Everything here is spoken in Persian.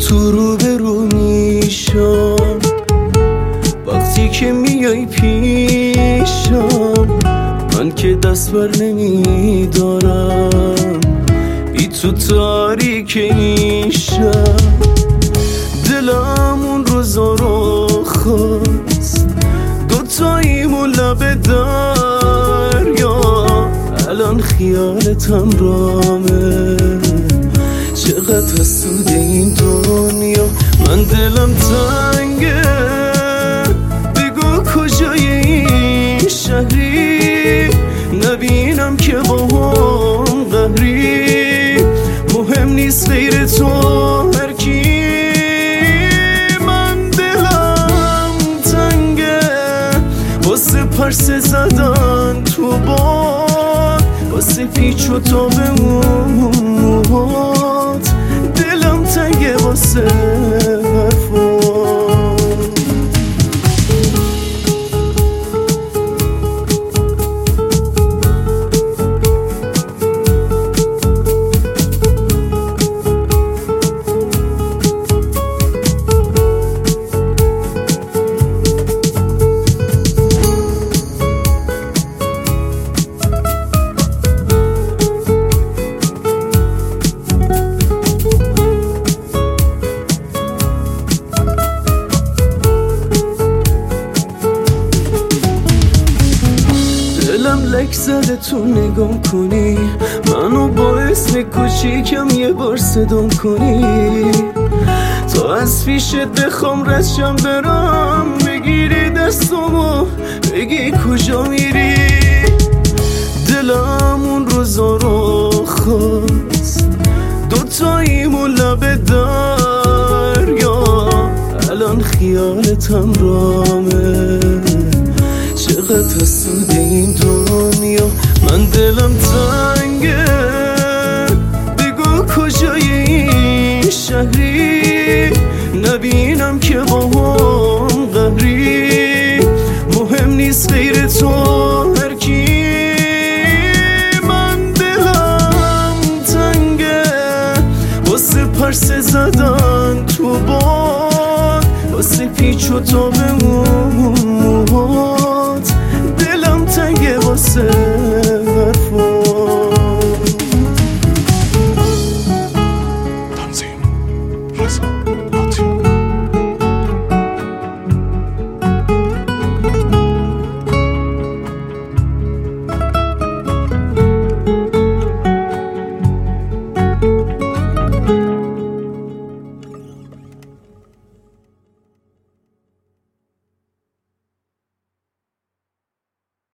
تو رو به رو میشم وقتی که میای پیشم، من که دست بر نمیدارم بی تو تاریک این شب. دلم اون روزا رو خواست دوتاییمون لب دریا، الان خیالتم رامه چقدر حسود این دنیا. من دلم تنگه بگو کجای این شهری، نبینم که با هم قهری، مهم نیست غیر تو هر کی. من دلم تنگه واسه پرسه زدن تو باد، واسه پیچ و تاب اون موهات. دلم تنگه واسه حرفات. دلم لک زده تو نگام کنی، منو با اسم کوچیکم یه بار صدام کنی، تا از پیشت بخوام رشم برم، بگیری دستمو بگی کجا میری. دلم اون روزا رو خواست دوتاییمون لب دریا، الان خیالتم رامه چقدر حسود این دنیا. من دلم تنگه بگو کجای این شهری، نبینم که با هم قهری، مهم نیست غیر تو هر کی. من دلم تنگه واسه پرسه زدن تو باد، واسه پیچ و تاب